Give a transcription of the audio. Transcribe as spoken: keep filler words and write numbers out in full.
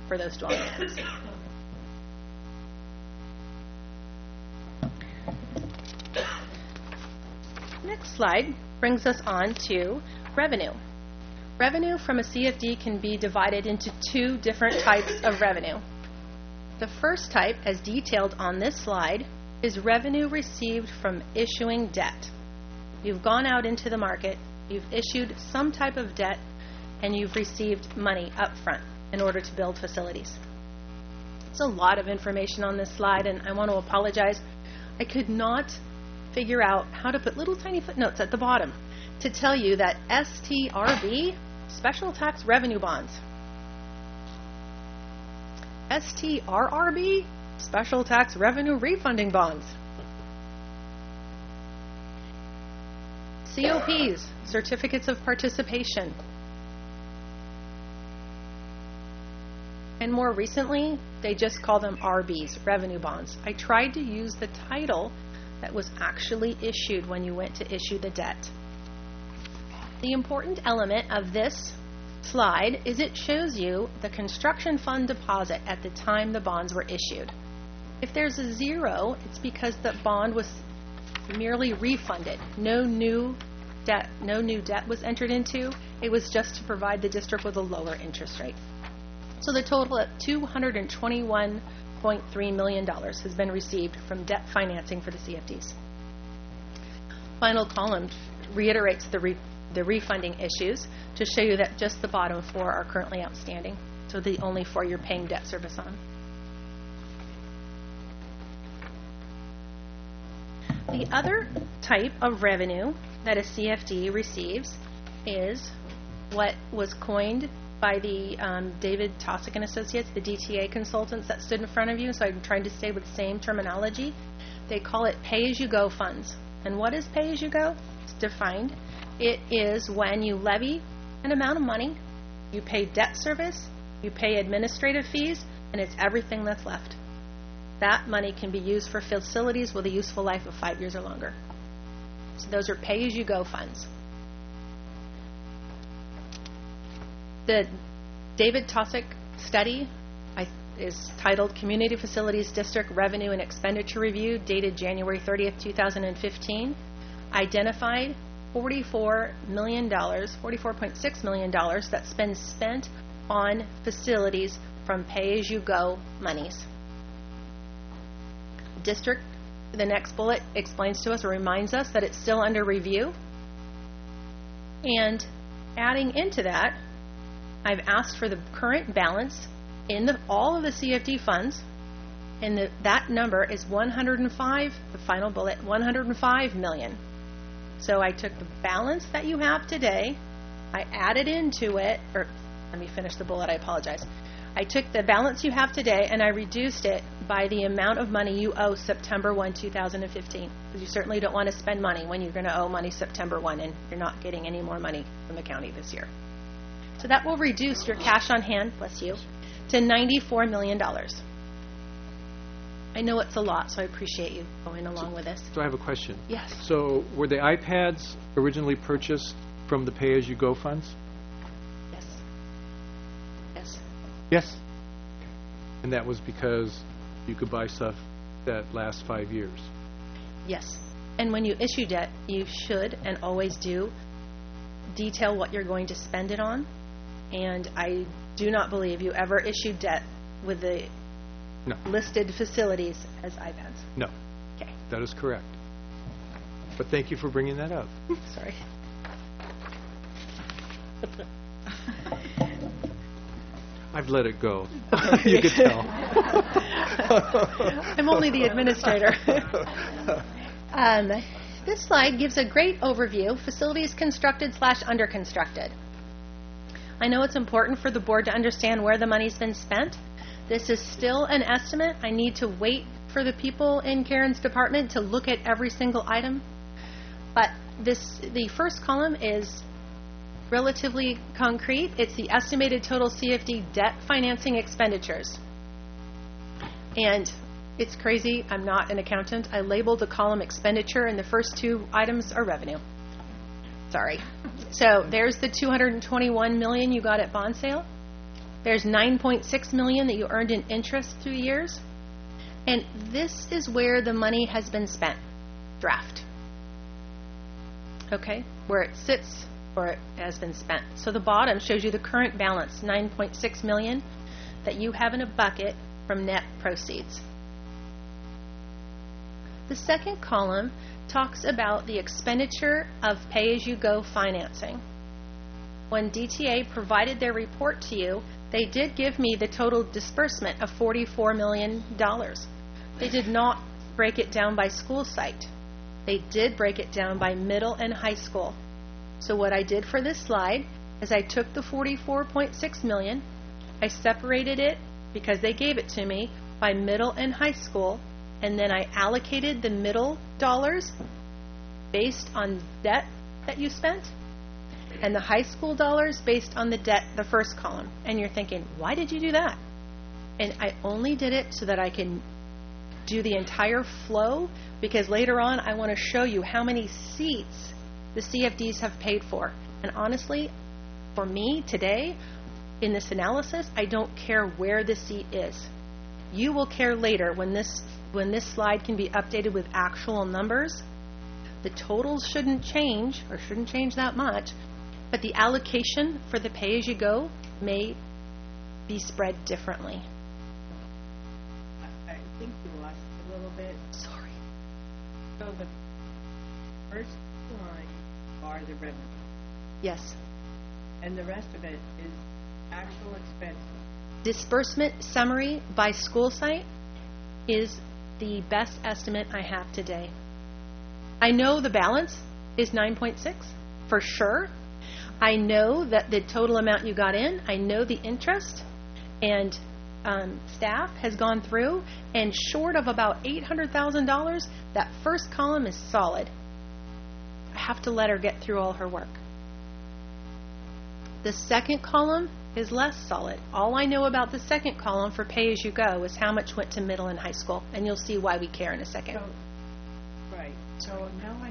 for those dwelling units. Next slide brings us on to revenue. Revenue from a C F D can be divided into two different types of revenue. The first type, as detailed on this slide, is revenue received from issuing debt. You've gone out into the market, you've issued some type of debt, and you've received money up front in order to build facilities. It's a lot of information on this slide, and I want to apologize. I could not figure out how to put little tiny footnotes at the bottom to tell you that S T R B, special tax revenue bonds, S T R R B, special tax revenue refunding bonds, C O Ps, certificates of participation, and more recently, they just call them R Bs, revenue bonds. I tried to use the title that was actually issued when you went to issue the debt. The important element of this slide is it shows you the construction fund deposit at the time the bonds were issued. If there's a zero, it's because the bond was merely refunded. No new debt, no new debt was entered into. It was just to provide the district with a lower interest rate. So the total at two hundred twenty-one point three million dollars has been received from debt financing for the C F Ds. Final column reiterates the, re the refunding issues to show you that just the bottom four are currently outstanding. So the only four you're paying debt service on. The other type of revenue that a C F D receives is what was coined by the um, David Tosick and Associates, the D T A consultants that stood in front of you, so I'm trying to stay with the same terminology. They call it pay-as-you-go funds. And what is pay-as-you-go? It's defined. It is when you levy an amount of money, you pay debt service, you pay administrative fees, and it's everything that's left. That money can be used for facilities with a useful life of five years or longer. So those are pay-as-you-go funds. The David Tosick study is titled Community Facilities District Revenue and Expenditure Review, dated January thirtieth, two thousand fifteen, identified forty-four million dollars, forty-four point six million dollars that's been spent on facilities from pay-as-you-go monies. District, the next bullet explains to us or reminds us that it's still under review. And adding into that, I've asked for the current balance in the, all of the C F D funds, and the, that number is one hundred five, the final bullet, one hundred five million. So I took the balance that you have today, I added into it, or let me finish the bullet, I apologize. I took the balance you have today and I reduced it by the amount of money you owe September first, two thousand fifteen. Because you certainly don't want to spend money when you're going to owe money September first and you're not getting any more money from the county this year. So that will reduce your cash on hand, bless you, to ninety-four million dollars. I know it's a lot, so I appreciate you going along with this. So I have a question. Yes. So were the iPads originally purchased from the pay-as-you-go funds? Yes. Yes. Yes. And that was because you could buy stuff that lasts five years? Yes. And when you issue debt, you should and always do detail what you're going to spend it on. And I do not believe you ever issued debt with the no. listed facilities as iPads. No. Okay. That is correct. But thank you for bringing that up. Sorry. I've let it go. You could tell. I'm only the administrator. um, this slide gives a great overview, facilities constructed slash under constructed. I know it's important for the board to understand where the money's been spent. This is still an estimate. I need to wait for the people in Karen's department to look at every single item. But this, the first column is relatively concrete. It's the estimated total C F D debt financing expenditures. And it's crazy. I'm not an accountant. I labeled the column expenditure, and the first two items are revenue. Sorry. So there's the two hundred twenty-one million dollars you got at bond sale. There's nine point six million dollars that you earned in interest through years. And this is where the money has been spent. Draft. Okay? Where it sits or it has been spent. So the bottom shows you the current balance, nine point six million dollars, that you have in a bucket from net proceeds. The second column talks about the expenditure of pay-as-you-go financing. When D T A provided their report to you, they did give me the total disbursement of forty-four million dollars. They did not break it down by school site. They did break it down by middle and high school. So what I did for this slide is I took the forty-four point six million dollars, I separated it, because they gave it to me, by middle and high school, and then I allocated the middle dollars based on debt that you spent, and the high school dollars based on the debt, the first column. And you're thinking, why did you do that? And I only did it so that I can do the entire flow, because later on I want to show you how many seats the C F Ds have paid for. And honestly, for me today, in this analysis, I don't care where the seat is. You will care later when this when this slide can be updated with actual numbers. The totals shouldn't change, or shouldn't change that much, but the allocation for the pay-as-you-go may be spread differently. I think you lost a little bit. Sorry. So the first line are the revenue, Yes. and the rest of it is actual expenses. Disbursement summary by school site is the best estimate I have today. I know the balance is nine point six for sure. I know that the total amount you got in, I know the interest, and um, staff has gone through, and short of about eight hundred thousand dollars, that first column is solid. I have to let her get through all her work. The second column is less solid. All I know about the second column for pay-as-you-go is how much went to middle and high school, and you'll see why we care in a second. So, right. So now